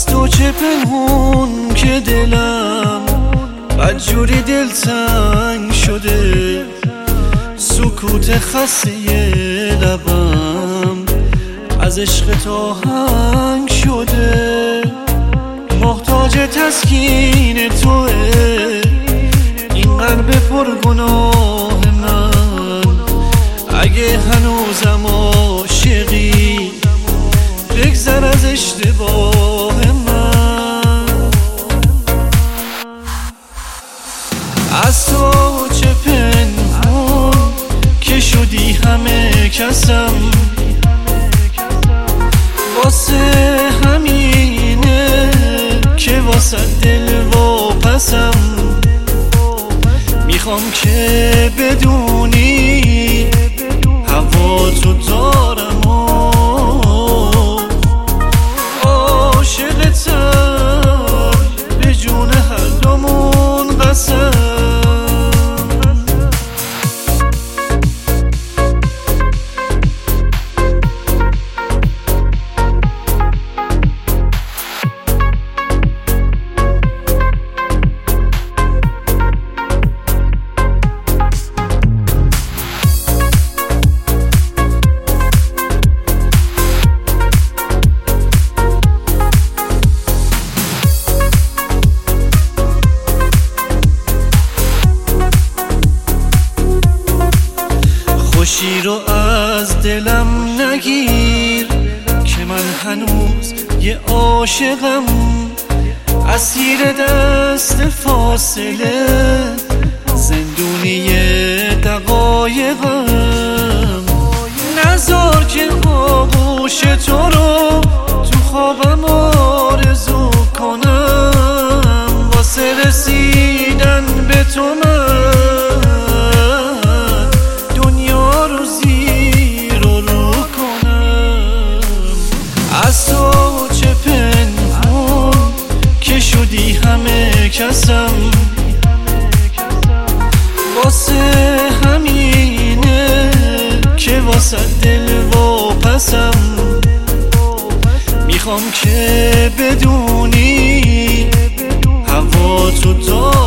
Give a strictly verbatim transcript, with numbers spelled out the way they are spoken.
از تو چه پنهون که دلم بدجوری دلتنگ شده، سکوت خسته لبم از عشق تو هنگ شده. محتاج تسکین توه این قلب پرگناه من، اگه هنوزم عاشقی بگذر از اشتباه من. از تو چه پنهون که شدی همه کسم، واسه همینه که واسه دل واپسم. میخوام که بدونی هوا تو دارم و عاشقتم به جون هر دومون قسم. خوشی رو از دلم نگیر که من هنوز یه عاشقم، اسیر دست فاصله زندونی دقایقم. نذار که آغوش تو رو تو خوابم آرزو کنم، واسه رسیدن به تو من از تو چه پنهون که شدی همه کسم. واسه همینه که واسه دل واپسم. میخوام که بدونی هوا تو دارم